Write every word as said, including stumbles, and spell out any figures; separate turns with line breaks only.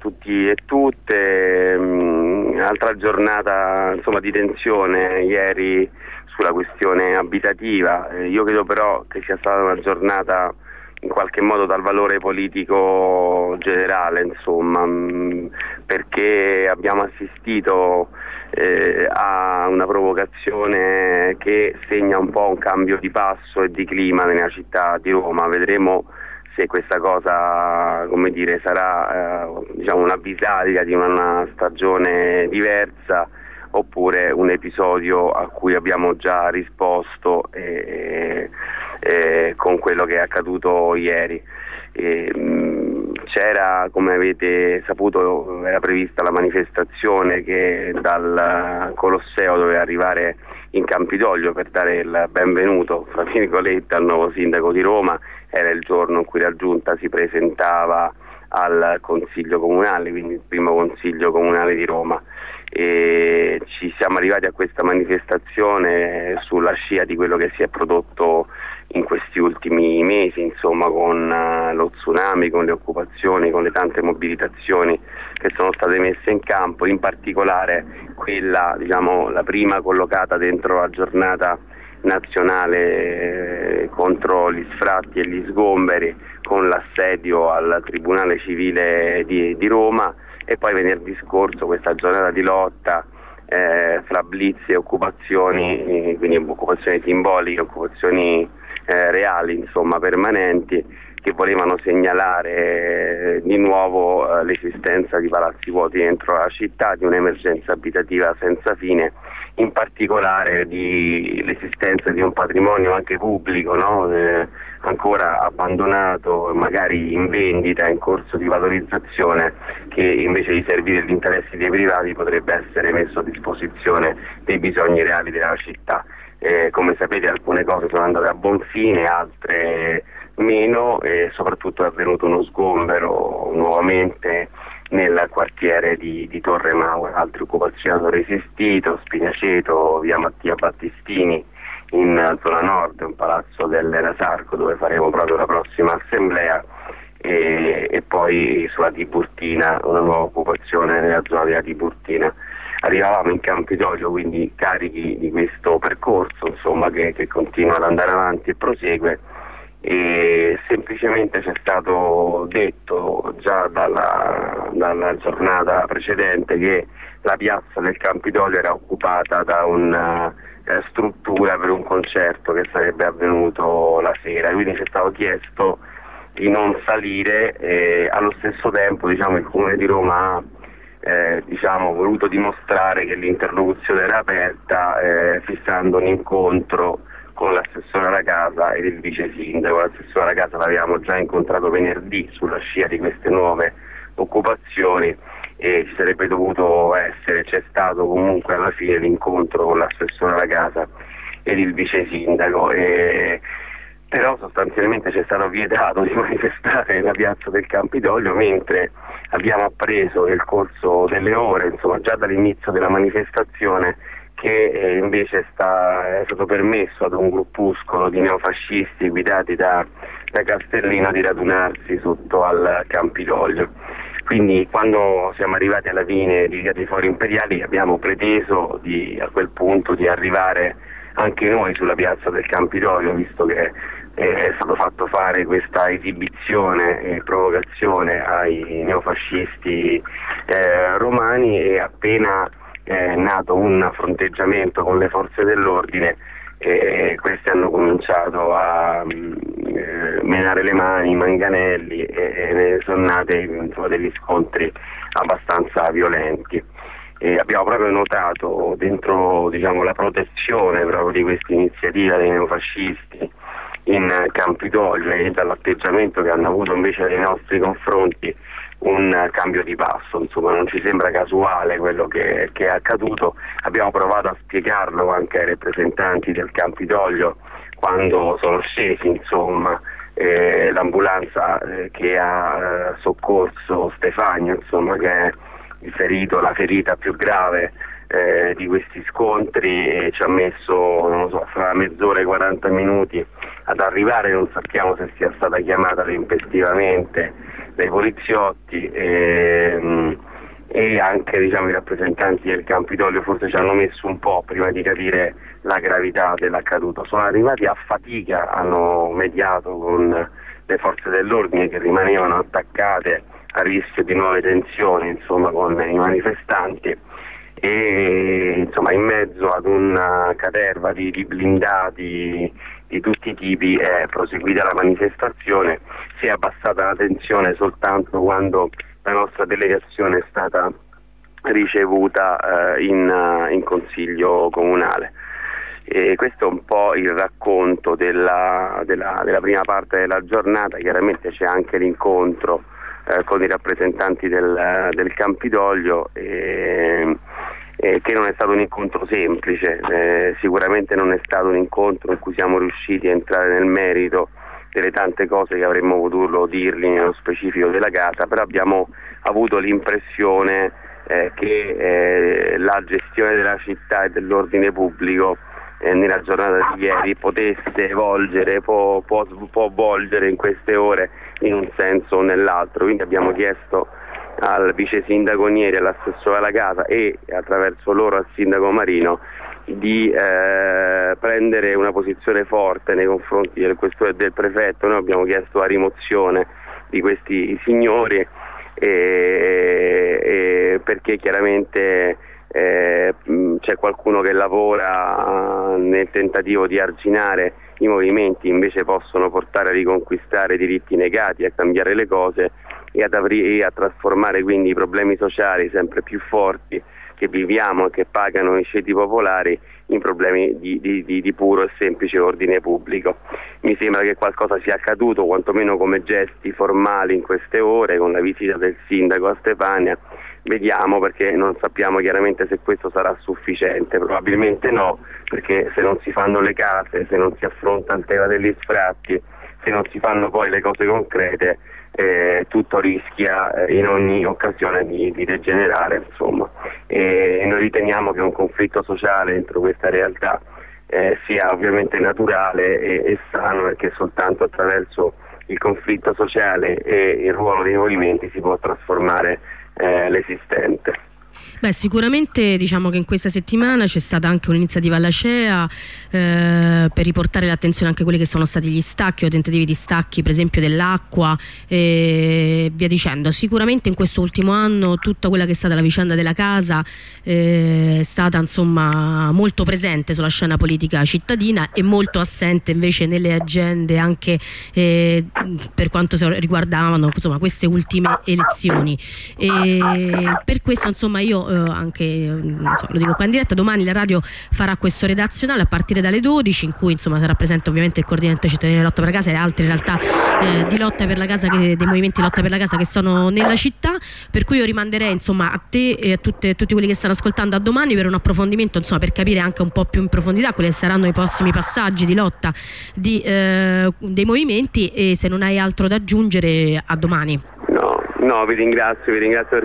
tutti e tutte. Mm, altra giornata insomma di tensione ieri sulla questione abitativa. Eh, io credo però che sia stata una giornata in qualche modo dal valore politico generale, insomma, mh, perché abbiamo assistito eh, a una provocazione che segna un po' un cambio di passo e di clima nella città di Roma. Vedremo se questa cosa, come dire, sarà eh, diciamo un'avvisaglia di una stagione diversa oppure un episodio a cui abbiamo già risposto eh, eh, con quello che è accaduto ieri. E, mh, c'era, come avete saputo, era prevista la manifestazione che dal Colosseo doveva arrivare in Campidoglio per dare il benvenuto, fra virgolette, al nuovo sindaco di Roma. Era il giorno in cui la Giunta si presentava al Consiglio Comunale, quindi il primo Consiglio Comunale di Roma. E ci siamo arrivati a questa manifestazione sulla scia di quello che si è prodotto in questi ultimi mesi, insomma, con uh, lo tsunami, con le occupazioni, con le tante mobilitazioni che sono state messe in campo, in particolare quella, diciamo, la prima collocata dentro la giornata nazionale eh, contro gli sfratti e gli sgomberi, con l'assedio al Tribunale Civile di, di Roma, e poi venerdì scorso questa giornata di lotta eh, fra blitz e occupazioni, eh, quindi occupazioni simboliche, occupazioni eh, reali, insomma permanenti, che volevano segnalare eh, di nuovo eh, l'esistenza di palazzi vuoti dentro la città, di un'emergenza abitativa senza fine, in particolare di l'esistenza di un patrimonio anche pubblico, no? eh, ancora abbandonato, magari in vendita, in corso di valorizzazione, che invece di servire gli interessi dei privati potrebbe essere messo a disposizione dei bisogni reali della città. Eh, come sapete, alcune cose sono andate a buon fine, altre meno, e soprattutto è avvenuto uno sgombero nuovamente nel quartiere di, di Torre Maura. Altre occupazioni hanno resistito: Spinaceto, via Mattia Battistini in zona nord, un palazzo dell'Erasarco dove faremo proprio la prossima assemblea, e, e poi sulla Tiburtina una nuova occupazione nella zona della Tiburtina. Arrivavamo in Campidoglio quindi carichi di questo percorso, insomma, che, che continua ad andare avanti e prosegue, e semplicemente ci è stato detto già dalla, dalla giornata precedente che la piazza del Campidoglio era occupata da una eh, struttura per un concerto che sarebbe avvenuto la sera, quindi ci è stato chiesto di non salire, e allo stesso tempo, diciamo, il Comune di Roma ha eh, diciamo, voluto dimostrare che l'interlocuzione era aperta, eh, fissando un incontro con l'assessore alla casa ed il vice sindaco. L'assessore alla casa l'avevamo già incontrato venerdì sulla scia di queste nuove occupazioni, e ci sarebbe dovuto essere, c'è stato comunque alla fine l'incontro con l'assessore alla casa ed il vice sindaco, e però sostanzialmente ci è stato vietato di manifestare nella piazza del Campidoglio, mentre abbiamo appreso nel corso delle ore, insomma già dall'inizio della manifestazione, che eh, invece sta, è stato permesso ad un gruppuscolo di neofascisti guidati da, da Castellino di radunarsi sotto al Campidoglio. Quindi quando siamo arrivati alla fine di Via dei Fori Imperiali abbiamo preteso di, a quel punto di arrivare anche noi sulla piazza del Campidoglio, visto che eh, è stato fatto fare questa esibizione e provocazione ai neofascisti eh, romani, e appena è nato un fronteggiamento con le forze dell'ordine, e questi hanno cominciato a eh, menare le mani, i manganelli, e, e ne sono nati, insomma, degli scontri abbastanza violenti. E abbiamo proprio notato dentro, diciamo, la protezione proprio di questa iniziativa dei neofascisti in Campidoglio, e dall'atteggiamento che hanno avuto invece nei nostri confronti, un cambio di passo. Insomma, non ci sembra casuale quello che, che è accaduto. Abbiamo provato a spiegarlo anche ai rappresentanti del Campidoglio quando sono scesi, insomma, eh, l'ambulanza eh, che ha eh, soccorso Stefano, insomma, che è il ferito, la ferita più grave eh, di questi scontri, e ci ha messo, non lo so, fra mezz'ora e quaranta minuti ad arrivare. Non sappiamo se sia stata chiamata tempestivamente dai poliziotti, e, anche diciamo, i rappresentanti del Campidoglio forse ci hanno messo un po' prima di capire la gravità dell'accaduto. Sono arrivati a fatica, hanno mediato con le forze dell'ordine che rimanevano attaccate a rischio di nuove tensioni, insomma, con i manifestanti, e insomma in mezzo ad una caterva di, di blindati di tutti i tipi è proseguita la manifestazione. Si è abbassata la tensione soltanto quando la nostra delegazione è stata ricevuta eh, in, in consiglio comunale. E questo è un po' il racconto della, della, della prima parte della giornata. Chiaramente c'è anche l'incontro eh, con i rappresentanti del, del Campidoglio, e, e che non è stato un incontro semplice, eh, sicuramente non è stato un incontro in cui siamo riusciti a entrare nel merito delle tante cose che avremmo potuto dirgli nello specifico della casa, però abbiamo avuto l'impressione eh, che eh, la gestione della città e dell'ordine pubblico eh, nella giornata di ieri potesse volgere, può, può, può volgere in queste ore in un senso o nell'altro. Quindi abbiamo chiesto al vice sindaco Nieri, all'assessore alla casa e attraverso loro al sindaco Marino di eh, prendere una posizione forte nei confronti del questore e del prefetto. Noi abbiamo chiesto la rimozione di questi signori e, e perché chiaramente eh, c'è qualcuno che lavora nel tentativo di arginare i movimenti, invece possono portare a riconquistare i diritti negati, a cambiare le cose e, ad apri- e a trasformare quindi i problemi sociali sempre più forti che viviamo e che pagano i ceti popolari in problemi di, di, di, di puro e semplice ordine pubblico. Mi sembra che qualcosa sia accaduto, quantomeno come gesti formali in queste ore, con la visita del sindaco a Stefania. Vediamo, perché non sappiamo chiaramente se questo sarà sufficiente, probabilmente no, perché se non si fanno le case, se non si affronta il tema degli sfratti, se non si fanno poi le cose concrete, Eh, tutto rischia eh, in ogni occasione di, di degenerare, insomma. E noi riteniamo che un conflitto sociale dentro questa realtà eh, sia ovviamente naturale e, e sano, perché soltanto attraverso il conflitto sociale e il ruolo dei movimenti si può trasformare eh, l'esistente.
Beh, sicuramente diciamo che in questa settimana c'è stata anche un'iniziativa alla C E A eh, per riportare l'attenzione anche a quelli che sono stati gli stacchi o tentativi di stacchi, per esempio dell'acqua e via dicendo. Sicuramente in questo ultimo anno tutta quella che è stata la vicenda della casa eh, è stata insomma molto presente sulla scena politica cittadina e molto assente invece nelle agende anche eh, per quanto riguardavano insomma queste ultime elezioni. E per questo insomma io eh, anche insomma, lo dico qua in diretta, domani la radio farà questo redazionale a partire dalle dodici, in cui insomma sarà presente ovviamente il coordinamento cittadino di lotta per la casa e altre realtà eh, di lotta per la casa, che, dei movimenti di lotta per la casa che sono nella città, per cui io rimanderei insomma a te e a tutte, tutti quelli che stanno ascoltando a domani per un approfondimento, insomma, per capire anche un po' più in profondità quelli che saranno i prossimi passaggi di lotta di, eh, dei movimenti, e se non hai altro da aggiungere a domani.
No, no, vi ringrazio, vi ringrazio per